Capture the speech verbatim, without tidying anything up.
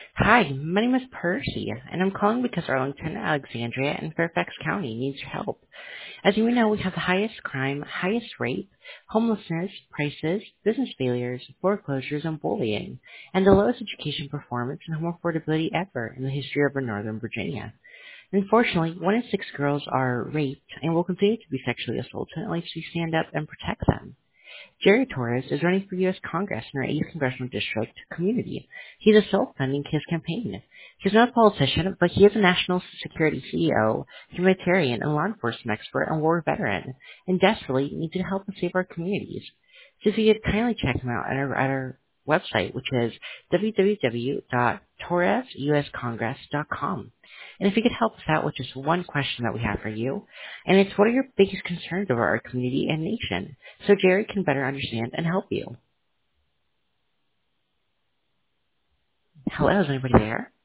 Hi, my name is Percy, and I'm calling because Arlington, Alexandria, and Fairfax County needs your help. As you may know, we have the highest crime, highest rape, homelessness, prices, business failures, foreclosures, and bullying, and the lowest education performance and home affordability ever in the history of Northern Virginia. Unfortunately, one in six girls are raped and will continue to be sexually assaulted unless we stand up and protect them. Jerry Torres is running for U S. Congress in our eighth Congressional District community. He's a self-funding his campaign. He's not a politician, but he is a national security C E O, humanitarian, and law enforcement expert and war veteran, and desperately needs to help us save our communities. So if you could kindly check him out at our, at our website, which is w w w dot torres u s congress dot com. And if you could help us out with just one question that we have for you, and it's what are your biggest concerns over our community and nation, so Jerry can better understand and help you. Hello, is anybody there?